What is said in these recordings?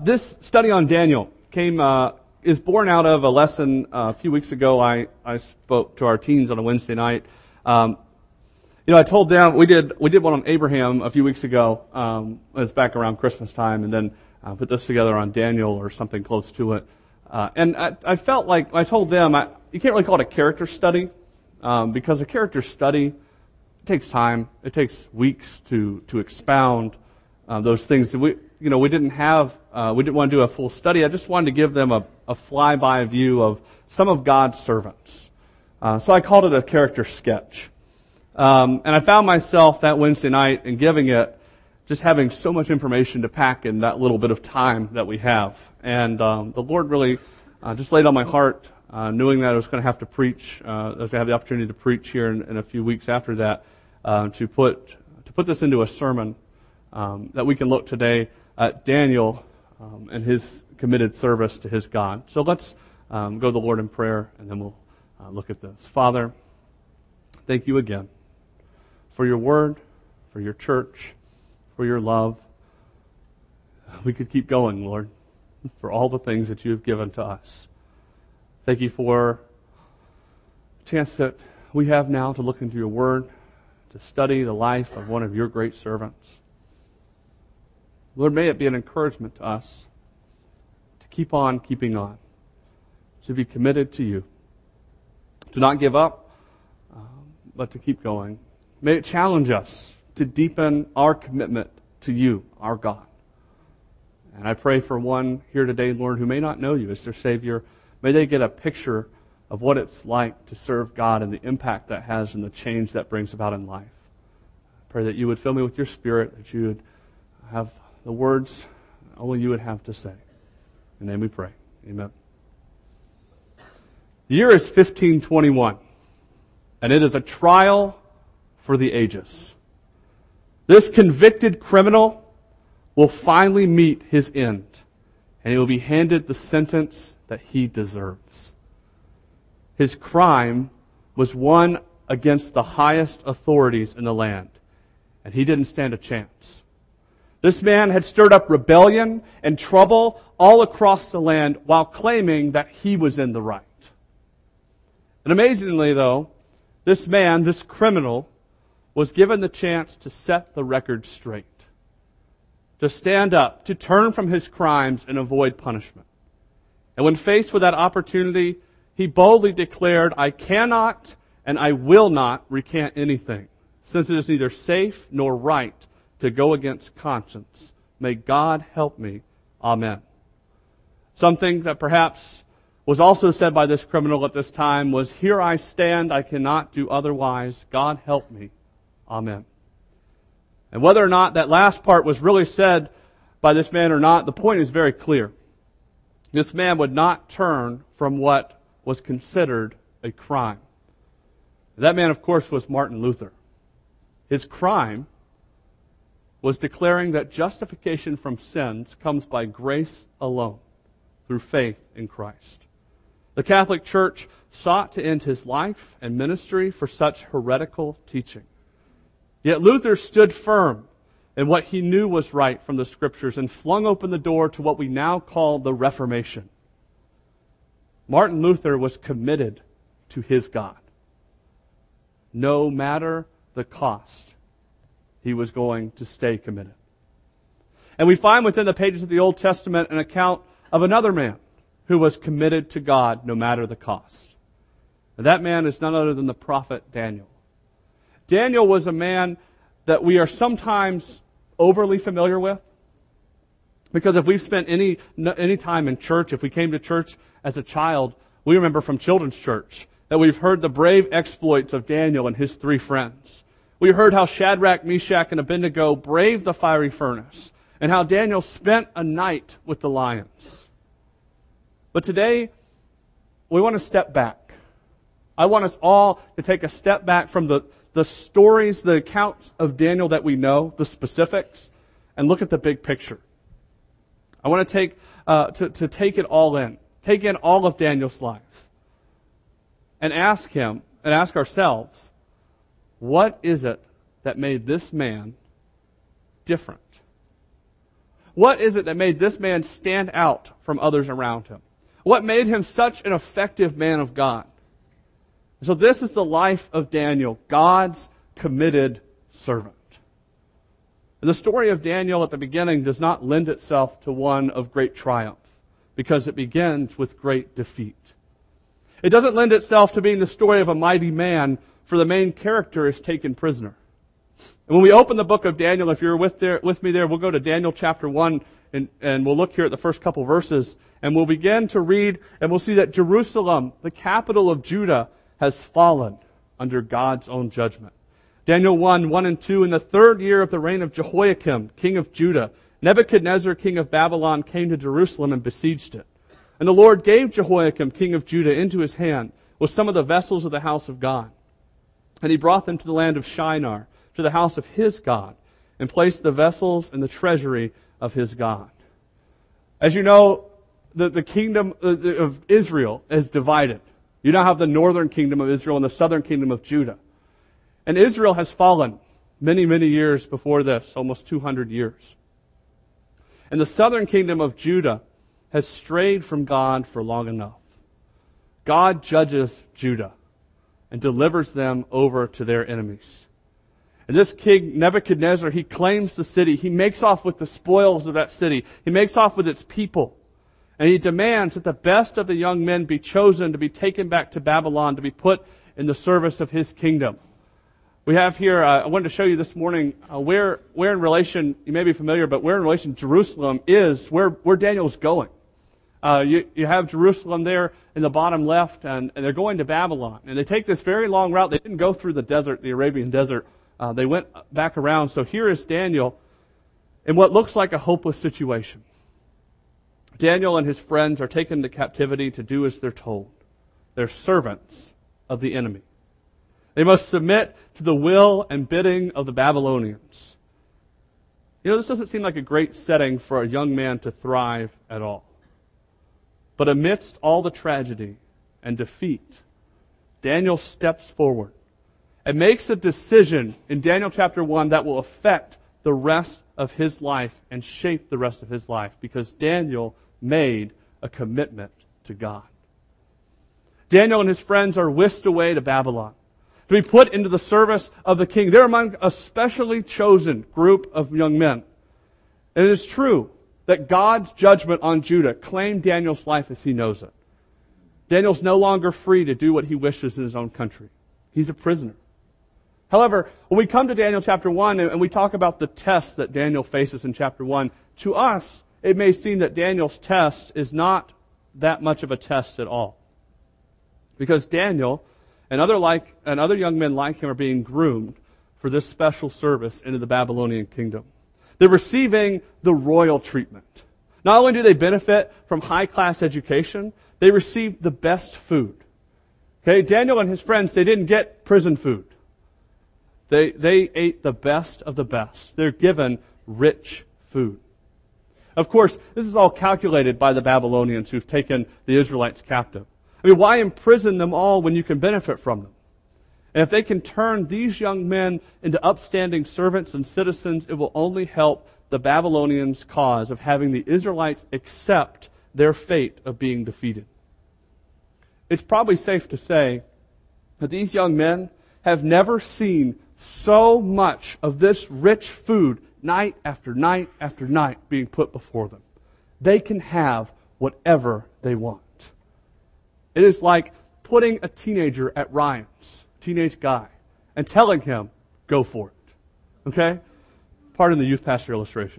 This study on Daniel is born out of a lesson a few weeks ago. I spoke to our teens on a Wednesday night. I told them we did one on Abraham a few weeks ago. It was back around Christmas time, and then put this together on Daniel or something close to it. And I felt like I told them you can't really call it a character study because a character study takes time. It takes weeks to expound those things. We didn't want to do a full study. I just wanted to give them a flyby view of some of God's servants. So I called it a character sketch. And I found myself that Wednesday night in giving it, just having so much information to pack in that little bit of time that we have. And the Lord really just laid on my heart, knowing that I was going to have to preach, I was going to have the opportunity to preach here in a few weeks after that, to put this into a sermon that we can look today at Daniel and his committed service to his God. So let's go to the Lord in prayer, and then we'll look at this. Father, thank you again for your word, for your church, for your love. We could keep going, Lord, for all the things that you have given to us. Thank you for the chance that we have now to look into your word, to study the life of one of your great servants. Lord, may it be an encouragement to us to keep on keeping on, to be committed to you, to not give up, but to keep going. May it challenge us to deepen our commitment to you, our God. And I pray for one here today, Lord, who may not know you as their Savior. May they get a picture of what it's like to serve God and the impact that has and the change that brings about in life. I pray that you would fill me with your Spirit, that you would have the words only you would have to say. In your name we pray. Amen. The year is 1521, and it is a trial for the ages. This convicted criminal will finally meet his end, and he will be handed the sentence that he deserves. His crime was one against the highest authorities in the land, and he didn't stand a chance. This man had stirred up rebellion and trouble all across the land while claiming that he was in the right. And amazingly, though, this man, this criminal, was given the chance to set the record straight, to stand up, to turn from his crimes and avoid punishment. And when faced with that opportunity, he boldly declared, "I cannot and I will not recant anything, since it is neither safe nor right to go against conscience. May God help me. Amen." Something that perhaps was also said by this criminal at this time was, "Here I stand, I cannot do otherwise. God help me. Amen." And whether or not that last part was really said by this man or not, the point is very clear. This man would not turn from what was considered a crime. That man, of course, was Martin Luther. His crime was declaring that justification from sins comes by grace alone, through faith in Christ. The Catholic Church sought to end his life and ministry for such heretical teaching. Yet Luther stood firm in what he knew was right from the Scriptures and flung open the door to what we now call the Reformation. Martin Luther was committed to his God. No matter the cost, he was going to stay committed. And we find within the pages of the Old Testament an account of another man who was committed to God no matter the cost. And that man is none other than the prophet Daniel. Daniel was a man that we are sometimes overly familiar with, because if we've spent any time in church, if we came to church as a child, we remember from children's church that we've heard the brave exploits of Daniel and his three friends. We heard how Shadrach, Meshach, and Abednego braved the fiery furnace, and how Daniel spent a night with the lions. But today, we want to step back. I want us all to take a step back from the stories, the accounts of Daniel that we know, the specifics, and look at the big picture. I want to take it all in. Take in all of Daniel's life. And ask him, and ask ourselves, what is it that made this man different? What is it that made this man stand out from others around him? What made him such an effective man of God? So this is the life of Daniel, God's committed servant. The story of Daniel at the beginning does not lend itself to one of great triumph, because it begins with great defeat. It doesn't lend itself to being the story of a mighty man, for the main character is taken prisoner. And when we open the book of Daniel, if you're with me there, we'll go to Daniel chapter 1, and we'll look here at the first couple verses, and we'll begin to read, and we'll see that Jerusalem, the capital of Judah, has fallen under God's own judgment. Daniel 1 and 2, in the third year of the reign of Jehoiakim, king of Judah, Nebuchadnezzar, king of Babylon, came to Jerusalem and besieged it. And the Lord gave Jehoiakim, king of Judah, into his hand with some of the vessels of the house of God. And he brought them to the land of Shinar, to the house of his God, and placed the vessels in the treasury of his God. As you know, the kingdom of Israel is divided. You now have the northern kingdom of Israel and the southern kingdom of Judah. And Israel has fallen many, many years before this, almost 200 years. And the southern kingdom of Judah has strayed from God for long enough. God judges Judah and delivers them over to their enemies. And this king Nebuchadnezzar, he claims the city. He makes off with the spoils of that city. He makes off with its people. And he demands that the best of the young men be chosen to be taken back to Babylon to be put in the service of his kingdom. We have here, I wanted to show you this morning where in relation, you may be familiar, but where in relation Jerusalem is, where Daniel's going. You have Jerusalem there in the bottom left, and they're going to Babylon. And they take this very long route. They didn't go through the desert, the Arabian desert. They went back around. So here is Daniel in what looks like a hopeless situation. Daniel and his friends are taken to captivity to do as they're told. They're servants of the enemy. They must submit to the will and bidding of the Babylonians. You know, this doesn't seem like a great setting for a young man to thrive at all. But amidst all the tragedy and defeat, Daniel steps forward and makes a decision in Daniel chapter 1 that will affect the rest of his life and shape the rest of his life, because Daniel made a commitment to God. Daniel and his friends are whisked away to Babylon to be put into the service of the king. They're among a specially chosen group of young men. And it is true that God's judgment on Judah claimed Daniel's life as he knows it. Daniel's no longer free to do what he wishes in his own country. He's a prisoner. However, when we come to Daniel chapter 1 and we talk about the test that Daniel faces in chapter 1, to us, it may seem that Daniel's test is not that much of a test at all. Because Daniel and other young men like him are being groomed for this special service into the Babylonian kingdom. They're receiving the royal treatment. Not only do they benefit from high-class education, they receive the best food. Okay, Daniel and his friends, they didn't get prison food. They ate the best of the best. They're given rich food. Of course, this is all calculated by the Babylonians who've taken the Israelites captive. I mean, why imprison them all when you can benefit from them? And if they can turn these young men into upstanding servants and citizens, it will only help the Babylonians' cause of having the Israelites accept their fate of being defeated. It's probably safe to say that these young men have never seen so much of this rich food night after night after night being put before them. They can have whatever they want. It is like putting a teenager at Ryan's, teenage guy, and telling him, go for it. Okay? Pardon the youth pastor illustration.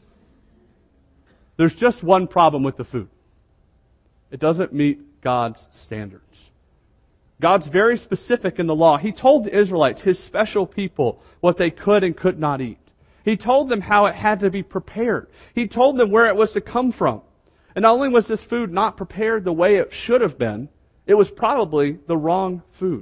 There's just one problem with the food. It doesn't meet God's standards. God's very specific in the law. He told the Israelites, his special people, what they could and could not eat. He told them how it had to be prepared. He told them where it was to come from. And not only was this food not prepared the way it should have been, it was probably the wrong food.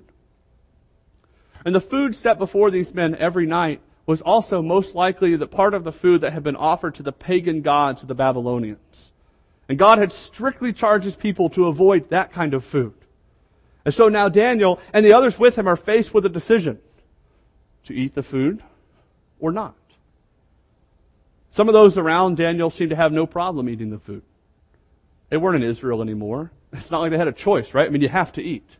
And the food set before these men every night was also most likely the part of the food that had been offered to the pagan gods of the Babylonians. And God had strictly charged his people to avoid that kind of food. And so now Daniel and the others with him are faced with a decision: to eat the food or not. Some of those around Daniel seemed to have no problem eating the food. They weren't in Israel anymore. It's not like they had a choice, right? I mean, you have to eat.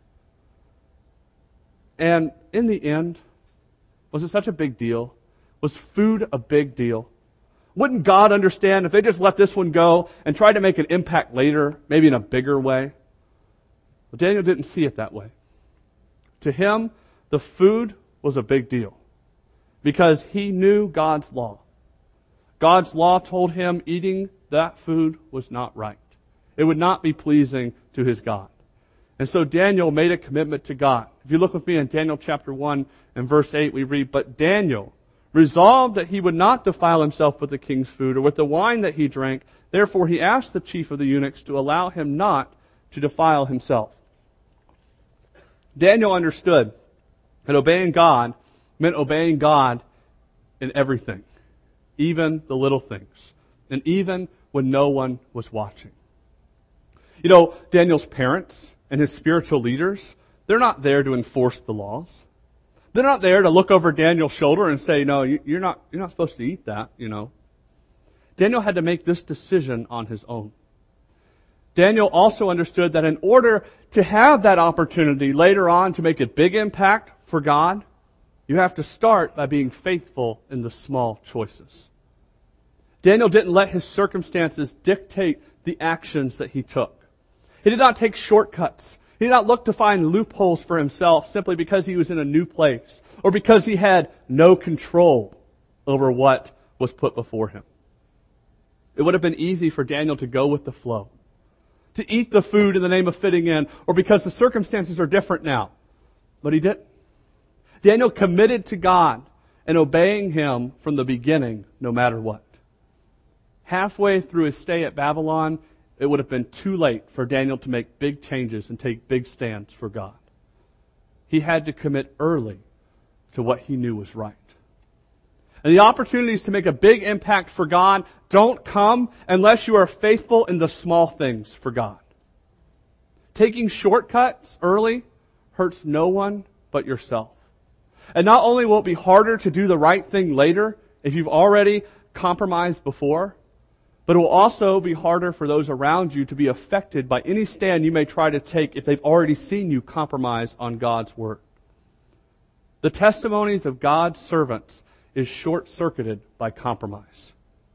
And in the end, was it such a big deal? Was food a big deal? Wouldn't God understand if they just let this one go and tried to make an impact later, maybe in a bigger way? Well, Daniel didn't see it that way. To him, the food was a big deal because he knew God's law. God's law told him eating that food was not right. It would not be pleasing to his God. And so Daniel made a commitment to God. If you look with me in Daniel chapter 1 and verse 8, we read, "But Daniel resolved that he would not defile himself with the king's food or with the wine that he drank. Therefore he asked the chief of the eunuchs to allow him not to defile himself." Daniel understood that obeying God meant obeying God in everything, even the little things, and even when no one was watching. You know, Daniel's parents and his spiritual leaders, they're not there to enforce the laws. They're not there to look over Daniel's shoulder and say, "No, you're not supposed to eat that," you know. Daniel had to make this decision on his own. Daniel also understood that in order to have that opportunity later on to make a big impact for God, you have to start by being faithful in the small choices. Daniel didn't let his circumstances dictate the actions that he took. He did not take shortcuts. He did not look to find loopholes for himself simply because he was in a new place or because he had no control over what was put before him. It would have been easy for Daniel to go with the flow, to eat the food in the name of fitting in or because the circumstances are different now. But he didn't. Daniel committed to God and obeying him from the beginning, no matter what. Halfway through his stay at Babylon, it would have been too late for Daniel to make big changes and take big stands for God. He had to commit early to what he knew was right. And the opportunities to make a big impact for God don't come unless you are faithful in the small things for God. Taking shortcuts early hurts no one but yourself. And not only will it be harder to do the right thing later if you've already compromised before, but it will also be harder for those around you to be affected by any stand you may try to take if they've already seen you compromise on God's word. The testimonies of God's servants is short-circuited by compromise.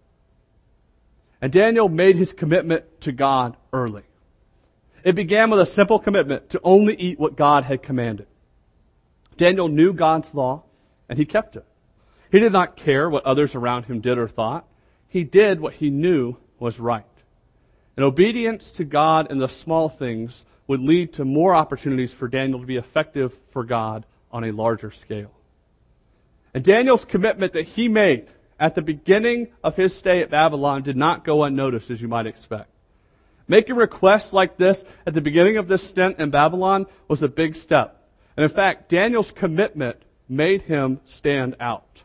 And Daniel made his commitment to God early. It began with a simple commitment to only eat what God had commanded. Daniel knew God's law, and he kept it. He did not care what others around him did or thought. He did what he knew was right. And obedience to God in the small things would lead to more opportunities for Daniel to be effective for God on a larger scale. And Daniel's commitment that he made at the beginning of his stay at Babylon did not go unnoticed, as you might expect. Making requests like this at the beginning of this stint in Babylon was a big step. And in fact, Daniel's commitment made him stand out.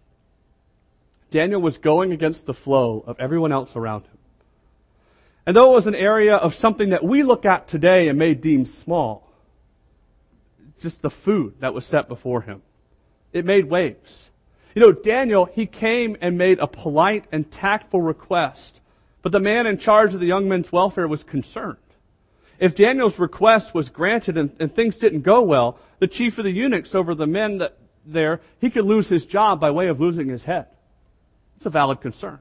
Daniel was going against the flow of everyone else around him. And though it was an area of something that we look at today and may deem small, it's just the food that was set before him. It made waves. You know, Daniel, he came and made a polite and tactful request, but the man in charge of the young men's welfare was concerned. If Daniel's request was granted and things didn't go well, the chief of the eunuchs over the men there, he could lose his job by way of losing his head. It's a valid concern.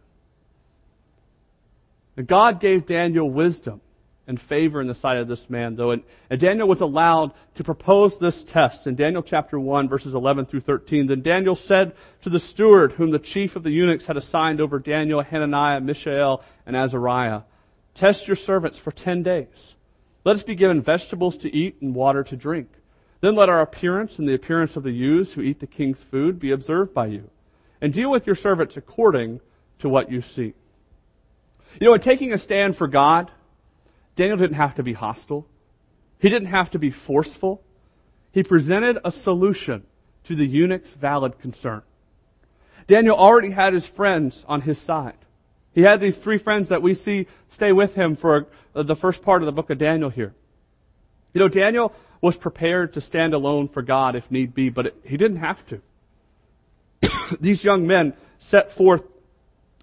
And God gave Daniel wisdom and favor in the sight of this man, though. And Daniel was allowed to propose this test in Daniel chapter 1, verses 11 through 13. Then Daniel said to the steward, whom the chief of the eunuchs had assigned over Daniel, Hananiah, Mishael, and Azariah, "Test your servants for 10 days. Let us be given vegetables to eat and water to drink. Then let our appearance and the appearance of the youths who eat the king's food be observed by you. And deal with your servants according to what you see." You know, in taking a stand for God, Daniel didn't have to be hostile. He didn't have to be forceful. He presented a solution to the eunuch's valid concern. Daniel already had his friends on his side. He had these 3 friends that we see stay with him for the first part of the book of Daniel here. You know, Daniel was prepared to stand alone for God if need be, but he didn't have to. These young men set forth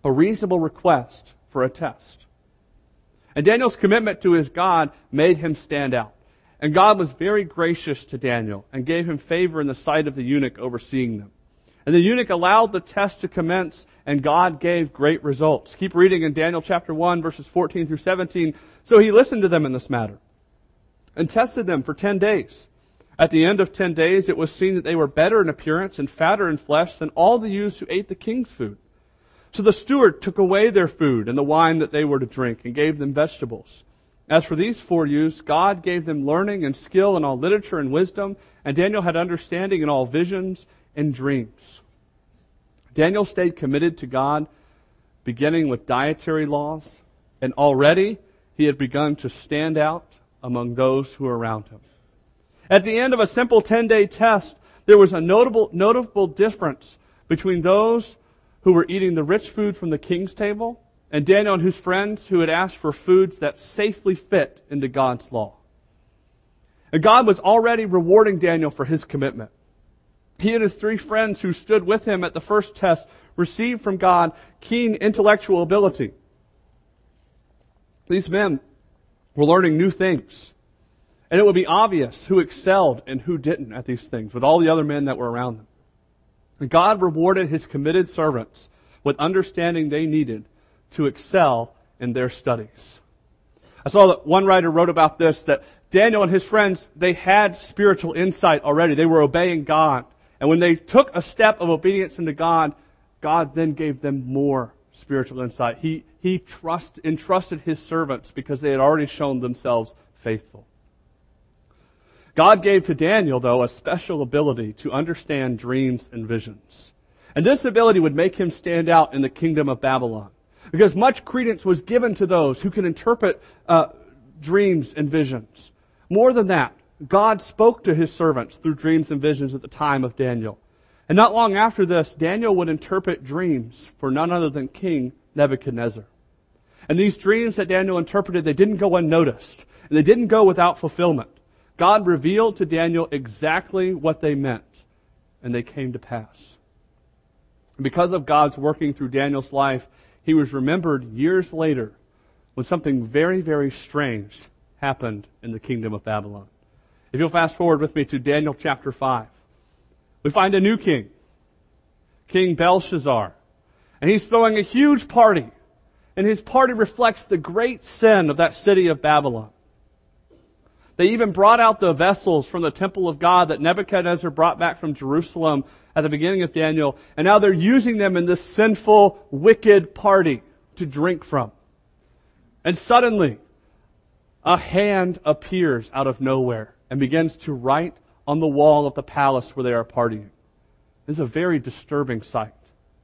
a reasonable request for a test. And Daniel's commitment to his God made him stand out. And God was very gracious to Daniel and gave him favor in the sight of the eunuch overseeing them. And the eunuch allowed the test to commence, and God gave great results. Keep reading in Daniel chapter 1, verses 14 through 17. So he listened to them in this matter and tested them for 10 days. At the end of 10 days, it was seen that they were better in appearance and fatter in flesh than all the youths who ate the king's food. So the steward took away their food and the wine that they were to drink and gave them vegetables. As for these 4 youths, God gave them learning and skill in all literature and wisdom, and Daniel had understanding in all visions and dreams. Daniel stayed committed to God, beginning with dietary laws, and already he had begun to stand out among those who were around him. At the end of a simple 10-day test, there was a notable difference between those who were eating the rich food from the king's table and Daniel and his friends who had asked for foods that safely fit into God's law. And God was already rewarding Daniel for his commitment. He and his 3 friends who stood with him at the first test received from God keen intellectual ability. These men were learning new things. And it would be obvious who excelled and who didn't at these things with all the other men that were around them. And God rewarded his committed servants with understanding they needed to excel in their studies. I saw that one writer wrote about this, that Daniel and his friends, they had spiritual insight already. They were obeying God. And when they took a step of obedience into God, God then gave them more spiritual insight. He entrusted his servants because they had already shown themselves faithful. God gave to Daniel, though, a special ability to understand dreams and visions. And this ability would make him stand out in the kingdom of Babylon, because much credence was given to those who can interpret dreams and visions. More than that, God spoke to his servants through dreams and visions at the time of Daniel. And not long after this, Daniel would interpret dreams for none other than King Nebuchadnezzar. And these dreams that Daniel interpreted, they didn't go unnoticed, and they didn't go without fulfillment. God revealed to Daniel exactly what they meant, and they came to pass. And because of God's working through Daniel's life, he was remembered years later when something very, very strange happened in the kingdom of Babylon. If you'll fast forward with me to Daniel chapter 5, we find a new king, King Belshazzar. And he's throwing a huge party, and his party reflects the great sin of that city of Babylon. They even brought out the vessels from the temple of God that Nebuchadnezzar brought back from Jerusalem at the beginning of Daniel, and now they're using them in this sinful, wicked party to drink from. And suddenly, a hand appears out of nowhere and begins to write on the wall of the palace where they are partying. This is a very disturbing sight.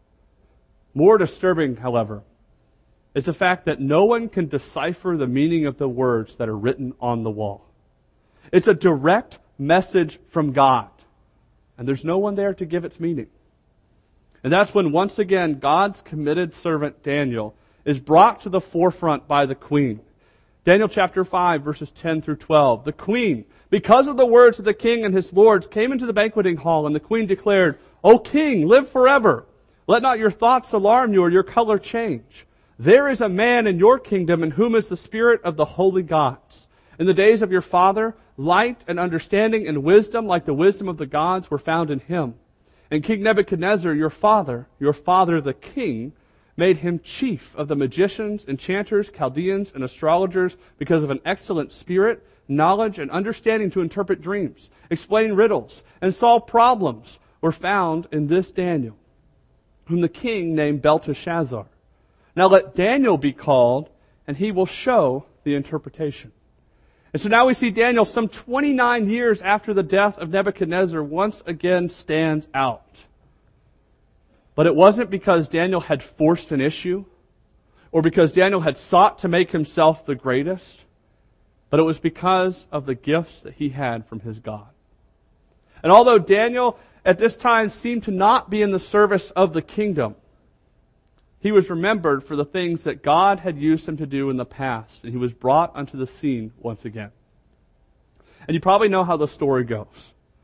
More disturbing, however, is the fact that no one can decipher the meaning of the words that are written on the wall. It's a direct message from God, and there's no one there to give its meaning. And that's when, once again, God's committed servant Daniel is brought to the forefront by the queen. Daniel chapter 5, verses 10 through 12. The queen, because of the words of the king and his lords, came into the banqueting hall, and the queen declared, "O king, live forever. Let not your thoughts alarm you or your color change. There is a man in your kingdom in whom is the spirit of the holy gods. In the days of your father, light and understanding and wisdom, like the wisdom of the gods, were found in him. And King Nebuchadnezzar, your father the king, made him chief of the magicians, enchanters, Chaldeans, and astrologers because of an excellent spirit, knowledge, and understanding to interpret dreams, explain riddles, and solve problems were found in this Daniel, whom the king named Belteshazzar. Now let Daniel be called, and he will show the interpretation." And so now we see Daniel, some 29 years after the death of Nebuchadnezzar, once again stands out. But it wasn't because Daniel had forced an issue, or because Daniel had sought to make himself the greatest, but it was because of the gifts that he had from his God. And although Daniel at this time seemed to not be in the service of the kingdom, he was remembered for the things that God had used him to do in the past, and he was brought onto the scene once again. And you probably know how the story goes.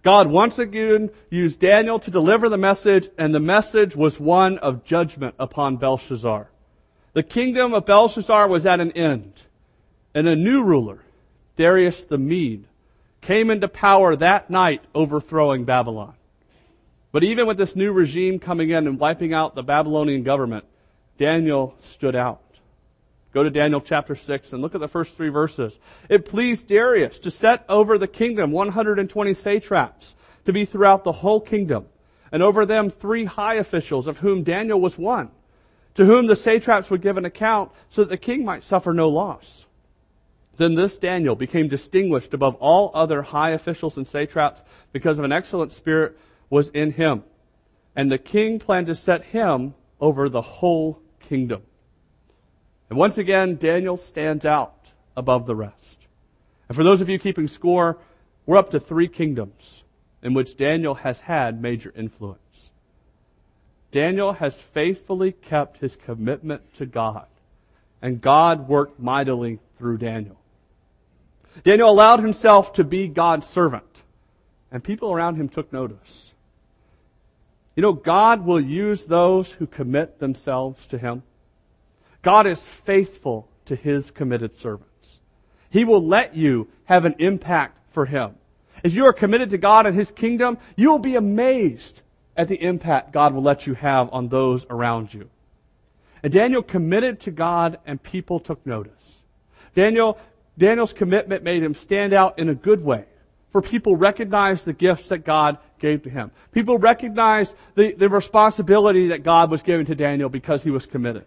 God once again used Daniel to deliver the message, and the message was one of judgment upon Belshazzar. The kingdom of Belshazzar was at an end, and a new ruler, Darius the Mede, came into power that night, overthrowing Babylon. But even with this new regime coming in and wiping out the Babylonian government, Daniel stood out. Go to Daniel chapter 6 and look at the first 3 verses. It pleased Darius to set over the kingdom 120 satraps to be throughout the whole kingdom, and over them 3 high officials, of whom Daniel was one, to whom the satraps would give an account so that the king might suffer no loss. Then this Daniel became distinguished above all other high officials and satraps because of an excellent spirit was in him. And the king planned to set him over the whole kingdom. And once again, Daniel stands out above the rest. And for those of you keeping score, we're up to 3 kingdoms in which Daniel has had major influence. Daniel has faithfully kept his commitment to God, and God worked mightily through Daniel. Daniel allowed himself to be God's servant, and people around him took notice. You know, God will use those who commit themselves to Him. God is faithful to His committed servants. He will let you have an impact for Him. If you are committed to God and His kingdom, you will be amazed at the impact God will let you have on those around you. And Daniel committed to God, and people took notice. Daniel's commitment made him stand out in a good way, for people recognized the gifts that God gave to him. People recognized the responsibility that God was giving to Daniel because he was committed.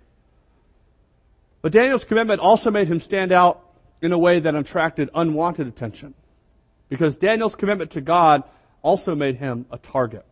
But Daniel's commitment also made him stand out in a way that attracted unwanted attention, because Daniel's commitment to God also made him a target.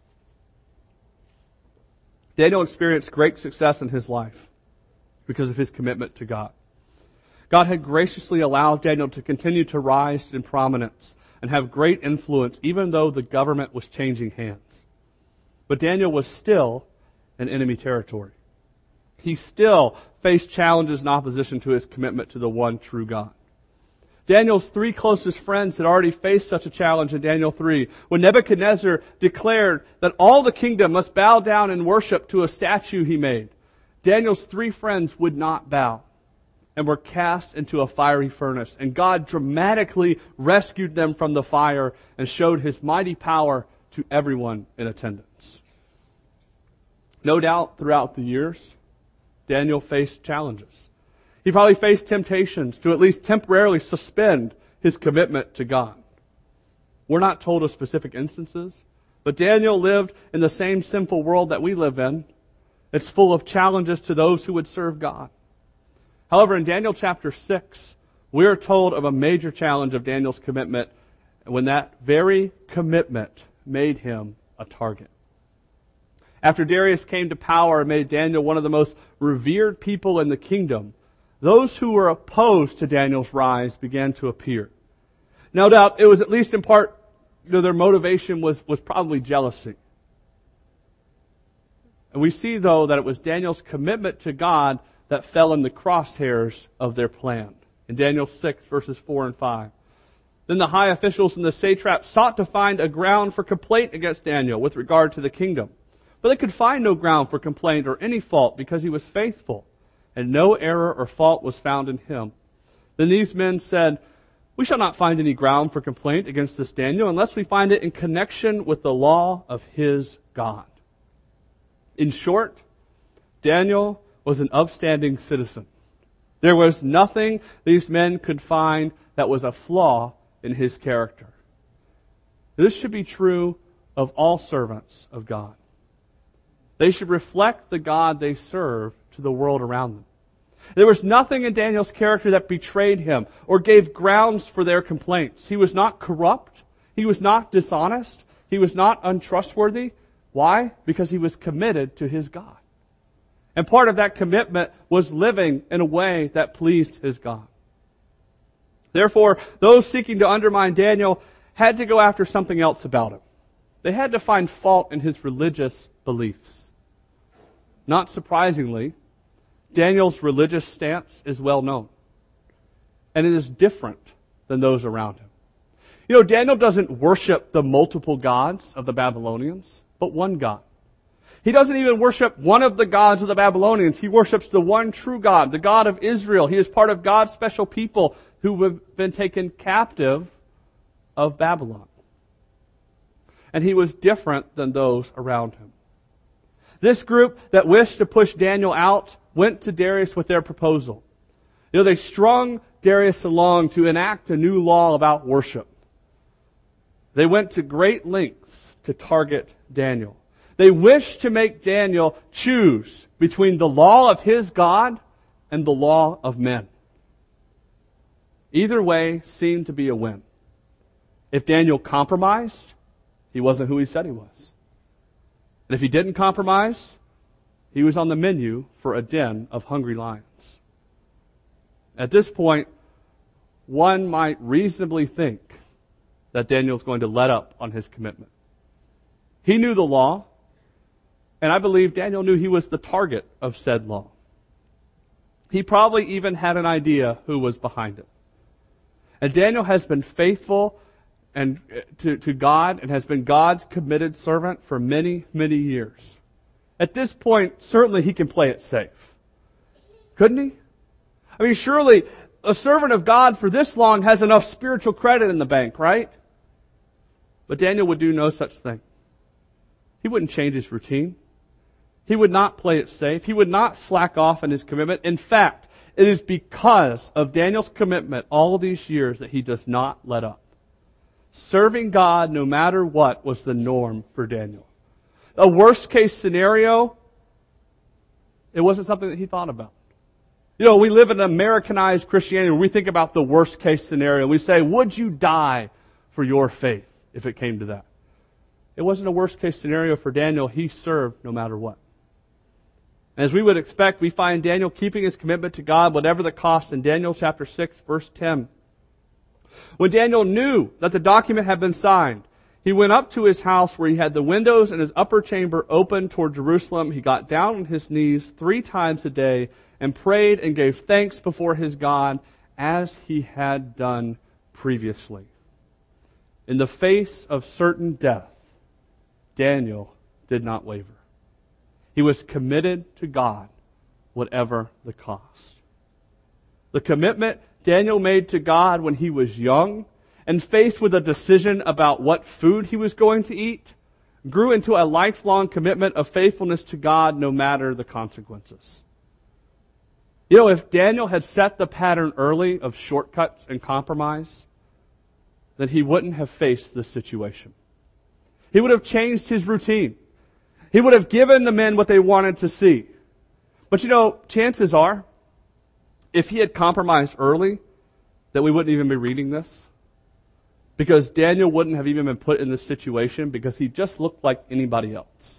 Daniel experienced great success in his life because of his commitment to God. God had graciously allowed Daniel to continue to rise in prominence and have great influence, even though the government was changing hands. But Daniel was still in enemy territory. He still faced challenges and opposition to his commitment to the one true God. Daniel's 3 closest friends had already faced such a challenge in Daniel 3, when Nebuchadnezzar declared that all the kingdom must bow down and worship to a statue he made. Daniel's 3 friends would not bow and were cast into a fiery furnace. And God dramatically rescued them from the fire and showed His mighty power to everyone in attendance. No doubt throughout the years, Daniel faced challenges. He probably faced temptations to at least temporarily suspend his commitment to God. We're not told of specific instances, but Daniel lived in the same sinful world that we live in. It's full of challenges to those who would serve God. However, in Daniel chapter 6, we are told of a major challenge of Daniel's commitment when that very commitment made him a target. After Darius came to power and made Daniel one of the most revered people in the kingdom, those who were opposed to Daniel's rise began to appear. No doubt it was at least in part, their motivation was probably jealousy. And we see, though, that it was Daniel's commitment to God that fell in the crosshairs of their plan. In Daniel 6, verses 4 and 5. Then the high officials and the satraps sought to find a ground for complaint against Daniel with regard to the kingdom. But they could find no ground for complaint or any fault, because he was faithful, and no error or fault was found in him. Then these men said, "We shall not find any ground for complaint against this Daniel unless we find it in connection with the law of his God." In short, Daniel was an upstanding citizen. There was nothing these men could find that was a flaw in his character. This should be true of all servants of God. They should reflect the God they serve to the world around them. There was nothing in Daniel's character that betrayed him or gave grounds for their complaints. He was not corrupt. He was not dishonest. He was not untrustworthy. Why? Because he was committed to his God. And part of that commitment was living in a way that pleased his God. Therefore, those seeking to undermine Daniel had to go after something else about him. They had to find fault in his religious beliefs. Not surprisingly, Daniel's religious stance is well known. And it is different than those around him. You know, Daniel doesn't worship the multiple gods of the Babylonians, but one God. He doesn't even worship one of the gods of the Babylonians. He worships the one true God, the God of Israel. He is part of God's special people who have been taken captive of Babylon. And he was different than those around him. This group that wished to push Daniel out went to Darius with their proposal. You know, they strung Darius along to enact a new law about worship. They went to great lengths to target Daniel. They wished to make Daniel choose between the law of his God and the law of men. Either way seemed to be a win. If Daniel compromised, he wasn't who he said he was. And if he didn't compromise, he was on the menu for a den of hungry lions. At this point, one might reasonably think that Daniel's going to let up on his commitment. He knew the law, and I believe Daniel knew he was the target of said law. He probably even had an idea who was behind it. And Daniel has been faithful and to God and has been God's committed servant for many, many years. At this point, certainly he can play it safe. Couldn't he? I mean, surely a servant of God for this long has enough spiritual credit in the bank, right? But Daniel would do no such thing. He wouldn't change his routine. He would not play it safe. He would not slack off in his commitment. In fact, it is because of Daniel's commitment all these years that he does not let up. Serving God no matter what was the norm for Daniel. A worst case scenario, it wasn't something that he thought about. You know, we live in Americanized Christianity where we think about the worst case scenario. We say, would you die for your faith if it came to that? It wasn't a worst case scenario for Daniel. He served no matter what. As we would expect, we find Daniel keeping his commitment to God, whatever the cost, in Daniel chapter 6, verse 10. When Daniel knew that the document had been signed, he went up to his house where he had the windows in his upper chamber open toward Jerusalem. He got down on his knees 3 times a day and prayed and gave thanks before his God as he had done previously. In the face of certain death, Daniel did not waver. He was committed to God, whatever the cost. The commitment Daniel made to God when he was young and faced with a decision about what food he was going to eat grew into a lifelong commitment of faithfulness to God no matter the consequences. You know, if Daniel had set the pattern early of shortcuts and compromise, then he wouldn't have faced this situation. He would have changed his routine. He would have given the men what they wanted to see. But you know, chances are, if he had compromised early, that we wouldn't even be reading this. Because Daniel wouldn't have even been put in this situation because he just looked like anybody else.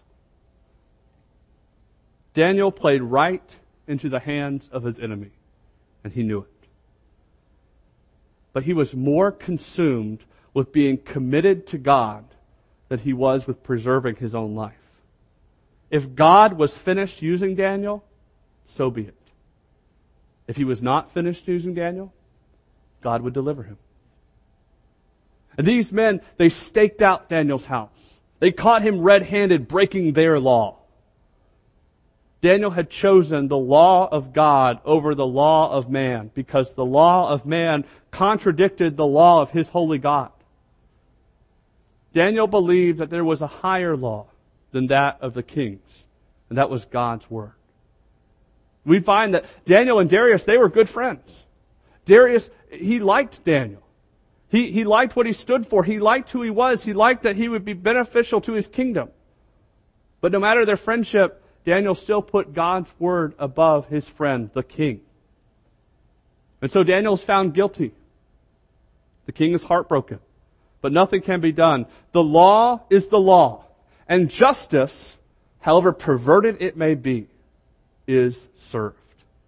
Daniel played right into the hands of his enemy, and he knew it. But he was more consumed with being committed to God than he was with preserving his own life. If God was finished using Daniel, so be it. If he was not finished using Daniel, God would deliver him. And these men, they staked out Daniel's house. They caught him red-handed breaking their law. Daniel had chosen the law of God over the law of man because the law of man contradicted the law of his holy God. Daniel believed that there was a higher law than that of the kings, and that was God's word. We find that Daniel and Darius, they were good friends. Darius, he liked Daniel. He liked what he stood for. He liked who he was. He liked that he would be beneficial to his kingdom. But no matter their friendship, Daniel still put God's word above his friend, the king. And so Daniel is found guilty. The king is heartbroken. But nothing can be done. The law is the law. And justice, however perverted it may be, is served.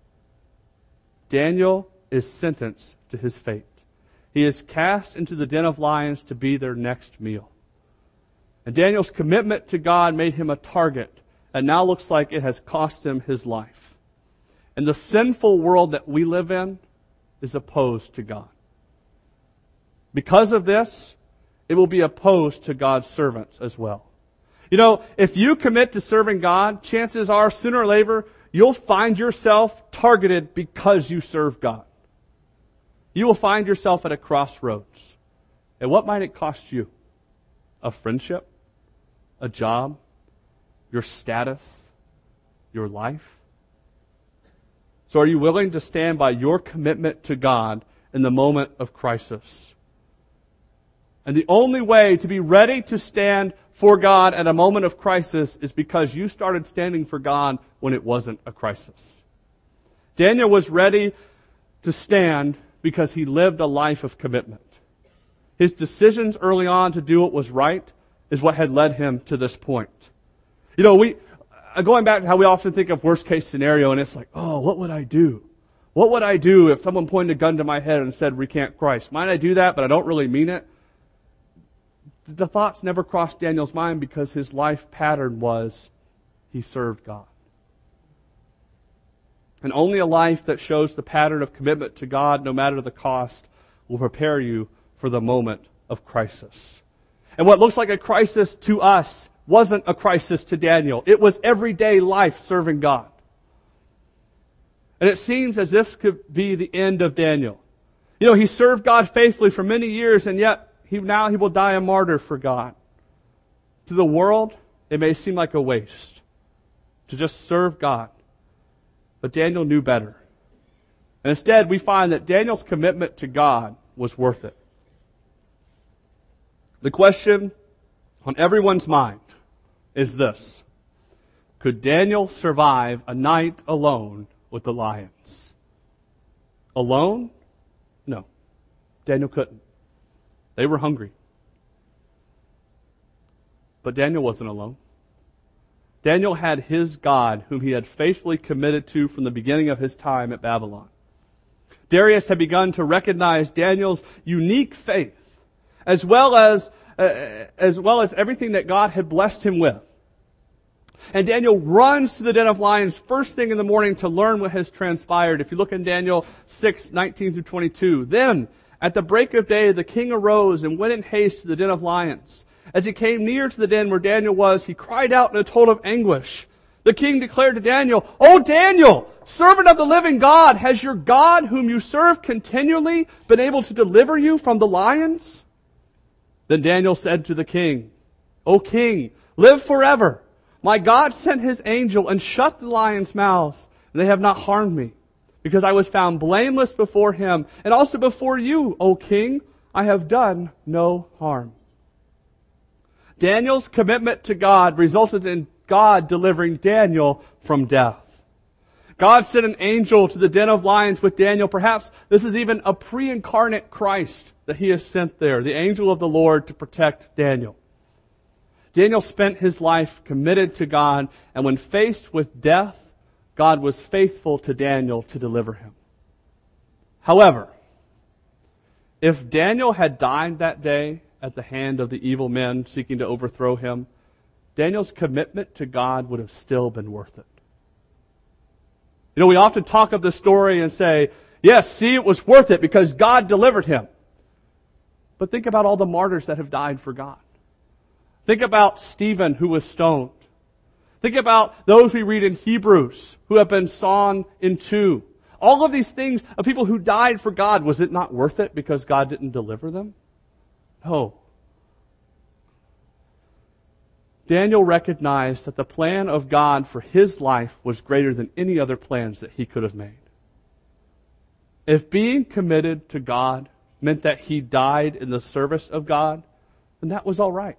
Daniel is sentenced to his fate. He is cast into the den of lions to be their next meal. And Daniel's commitment to God made him a target, and now looks like it has cost him his life. And the sinful world that we live in is opposed to God. Because of this, it will be opposed to God's servants as well. You know, if you commit to serving God, chances are sooner or later you'll find yourself targeted because you serve God. You will find yourself at a crossroads. And what might it cost you? A friendship? A job? Your status? Your life? So are you willing to stand by your commitment to God in the moment of crisis? And the only way to be ready to stand for God at a moment of crisis is because you started standing for God when it wasn't a crisis. Daniel was ready to stand because he lived a life of commitment. His decisions early on to do what was right is what had led him to this point. You know, going back to how we often think of worst case scenario, and it's like, oh, what would I do? What would I do if someone pointed a gun to my head and said, recant Christ? Might I do that, but I don't really mean it? The thoughts never crossed Daniel's mind because his life pattern was he served God. And only a life that shows the pattern of commitment to God, no matter the cost, will prepare you for the moment of crisis. And what looks like a crisis to us wasn't a crisis to Daniel. It was everyday life serving God. And it seems as this could be the end of Daniel. You know, he served God faithfully for many years, and yet now he will die a martyr for God. To the world, it may seem like a waste to just serve God. But Daniel knew better. And instead, we find that Daniel's commitment to God was worth it. The question on everyone's mind is this: could Daniel survive a night alone with the lions? Alone? No. Daniel couldn't. They were hungry. But Daniel wasn't alone. Daniel had his God, whom he had faithfully committed to from the beginning of his time at Babylon. Darius had begun to recognize Daniel's unique faith, as well as everything that God had blessed him with. And Daniel runs to the den of lions first thing in the morning to learn what has transpired. If you look in Daniel 6:19 through 22, then at the break of day the king arose and went in haste to the den of lions. As he came near to the den where Daniel was, he cried out in a tone of anguish. The king declared to Daniel, "O Daniel, servant of the living God, has your God, whom you serve continually, been able to deliver you from the lions?" Then Daniel said to the king, "O king, live forever. My God sent his angel and shut the lions' mouths, and they have not harmed me, because I was found blameless before him, and also before you, O king. I have done no harm." Daniel's commitment to God resulted in God delivering Daniel from death. God sent an angel to the den of lions with Daniel. Perhaps this is even a pre-incarnate Christ that he has sent there, the angel of the Lord, to protect Daniel. Daniel spent his life committed to God, and when faced with death, God was faithful to Daniel to deliver him. However, if Daniel had died that day at the hand of the evil men seeking to overthrow him, Daniel's commitment to God would have still been worth it. You know, we often talk of this story and say, yes, see, it was worth it because God delivered him. But think about all the martyrs that have died for God. Think about Stephen, who was stoned. Think about those we read in Hebrews who have been sawn in two. All of these things of people who died for God, was it not worth it because God didn't deliver them? No. Daniel recognized that the plan of God for his life was greater than any other plans that he could have made. If being committed to God meant that he died in the service of God, then that was all right.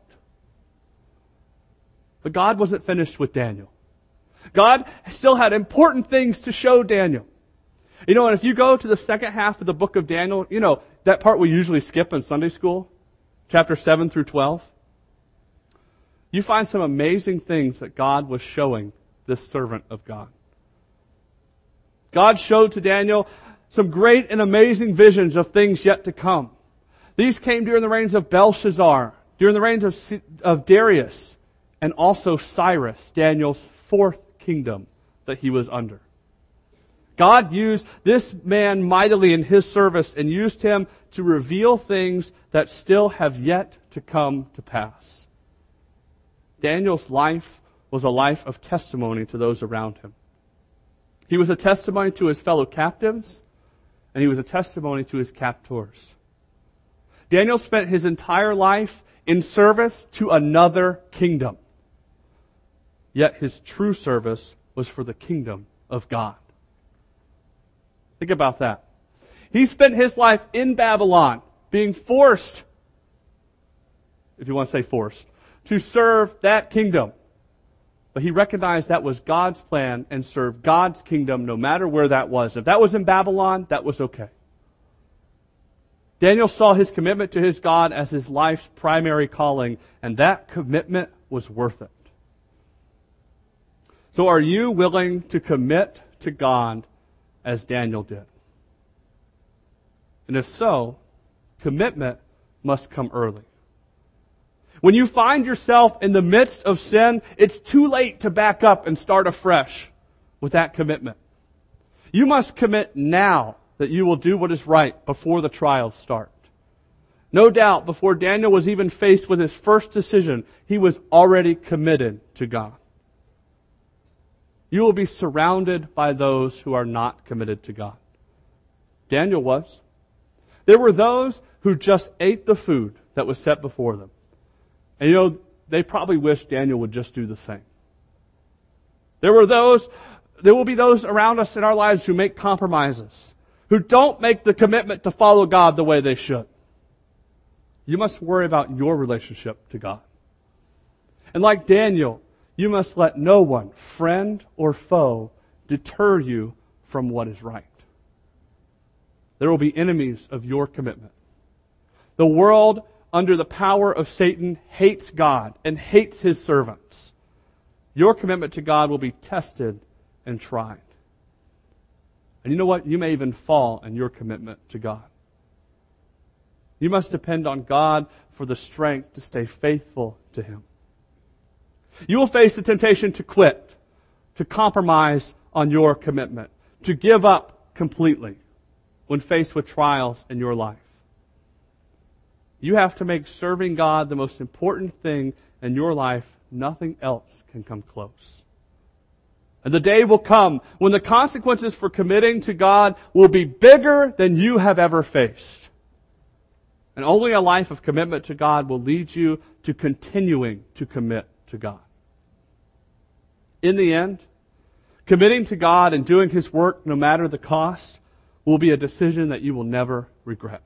But God wasn't finished with Daniel. God still had important things to show Daniel. You know, and if you go to the second half of the book of Daniel, you know, that part we usually skip in Sunday school, chapter 7 through 12, you find some amazing things that God was showing this servant of God. God showed to Daniel some great and amazing visions of things yet to come. These came during the reigns of Belshazzar, during the reigns of Darius, and also Cyrus, Daniel's fourth kingdom that he was under. God used this man mightily in his service and used him to reveal things that still have yet to come to pass. Daniel's life was a life of testimony to those around him. He was a testimony to his fellow captives, and he was a testimony to his captors. Daniel spent his entire life in service to another kingdom. Yet his true service was for the kingdom of God. Think about that. He spent his life in Babylon, being forced, if you want to say forced, to serve that kingdom. But he recognized that was God's plan and served God's kingdom no matter where that was. If that was in Babylon, that was okay. Daniel saw his commitment to his God as his life's primary calling, and that commitment was worth it. So are you willing to commit to God as Daniel did? And if so, commitment must come early. When you find yourself in the midst of sin, it's too late to back up and start afresh with that commitment. You must commit now that you will do what is right before the trials start. No doubt, before Daniel was even faced with his first decision, he was already committed to God. You will be surrounded by those who are not committed to God. Daniel was. There were those who just ate the food that was set before them. And they probably wished Daniel would just do the same. There will be those around us in our lives who make compromises, who don't make the commitment to follow God the way they should. You must worry about your relationship to God. And like Daniel, you must let no one, friend or foe, deter you from what is right. There will be enemies of your commitment. The world, under the power of Satan, hates God and hates His servants. Your commitment to God will be tested and tried. And you know what? You may even fall in your commitment to God. You must depend on God for the strength to stay faithful to Him. You will face the temptation to quit, to compromise on your commitment, to give up completely when faced with trials in your life. You have to make serving God the most important thing in your life. Nothing else can come close. And the day will come when the consequences for committing to God will be bigger than you have ever faced. And only a life of commitment to God will lead you to continuing to commit to God. In the end, committing to God and doing His work, no matter the cost, will be a decision that you will never regret.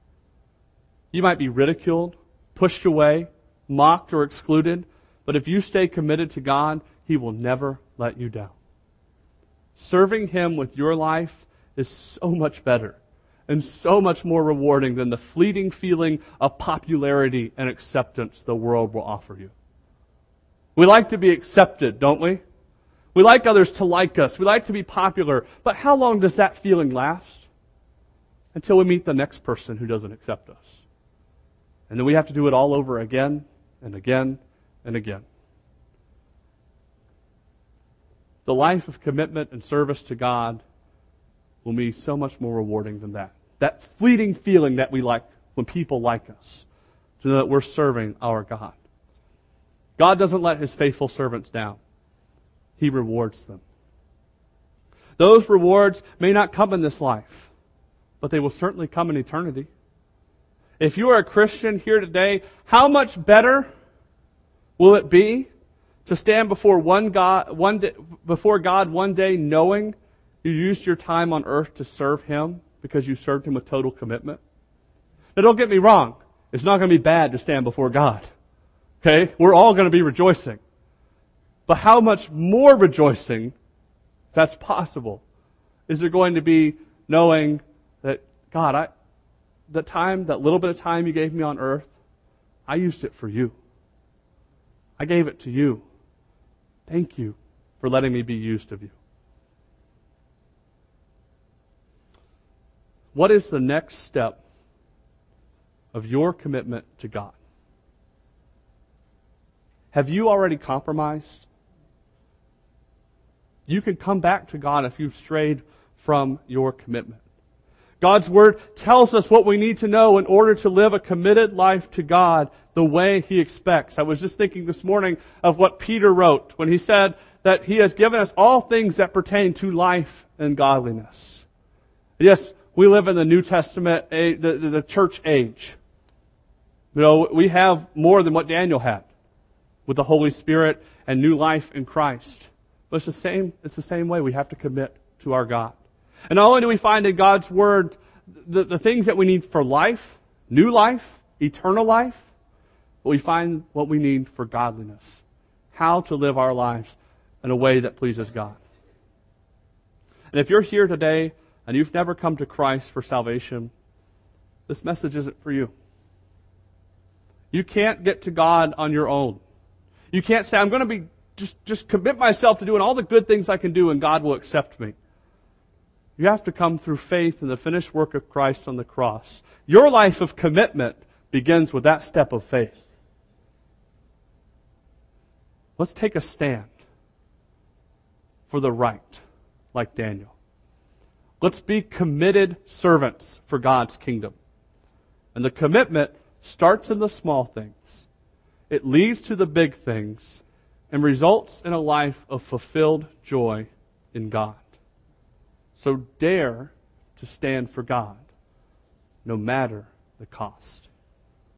You might be ridiculed, pushed away, mocked, or excluded, but if you stay committed to God, He will never let you down. Serving Him with your life is so much better and so much more rewarding than the fleeting feeling of popularity and acceptance the world will offer you. We like to be accepted, don't we? We like others to like us. We like to be popular. But how long does that feeling last? Until we meet the next person who doesn't accept us. And then we have to do it all over again and again and again. The life of commitment and service to God will be so much more rewarding than that. That fleeting feeling that we like when people like us, to know that we're serving our God. God doesn't let His faithful servants down. He rewards them. Those rewards may not come in this life, but they will certainly come in eternity. If you are a Christian here today, how much better will it be to stand before God one day knowing you used your time on earth to serve Him because you served Him with total commitment? Now don't get me wrong. It's not going to be bad to stand before God. Okay? We're all going to be rejoicing. But how much more rejoicing, if that's possible, is there going to be knowing that, God, that little bit of time You gave me on earth, I used it for You. I gave it to You. Thank You for letting me be used of You. What is the next step of your commitment to God? Have you already compromised? You can come back to God if you've strayed from your commitment. God's Word tells us what we need to know in order to live a committed life to God the way He expects. I was just thinking this morning of what Peter wrote when he said that He has given us all things that pertain to life and godliness. Yes, we live in the New Testament, the church age. We have more than what Daniel had with the Holy Spirit and new life in Christ. But it's the same way we have to commit to our God. And not only do we find in God's Word the things that we need for life, new life, eternal life, but we find what we need for godliness. How to live our lives in a way that pleases God. And if you're here today and you've never come to Christ for salvation, this message isn't for you. You can't get to God on your own. You can't say, I'm going to be just commit myself to doing all the good things I can do and God will accept me. You have to come through faith in the finished work of Christ on the cross. Your life of commitment begins with that step of faith. Let's take a stand for the right, like Daniel. Let's be committed servants for God's kingdom. And the commitment starts in the small things. It leads to the big things and results in a life of fulfilled joy in God. So dare to stand for God, no matter the cost.